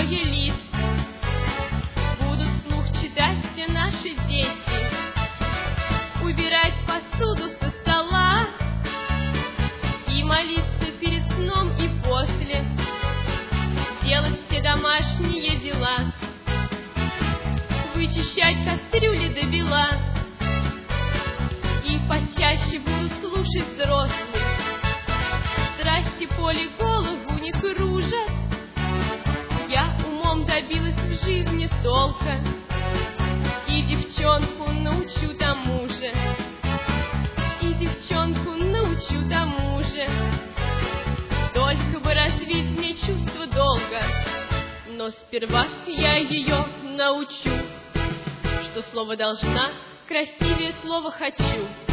многие лиц. Будут вслух читать все наши дети, убирать посуду со стола и молиться перед сном и после, делать все домашние дела, вычищать кастрюли до бела. И почаще будут слушать взрослых, страсти поле голову не кружат. Я умом добилась в жизни толка, и девчонку научу тому же, и девчонку научу тому же. Только бы развить мне чувство долга, но сперва я ее научу, что слово должна красивее слова хочу.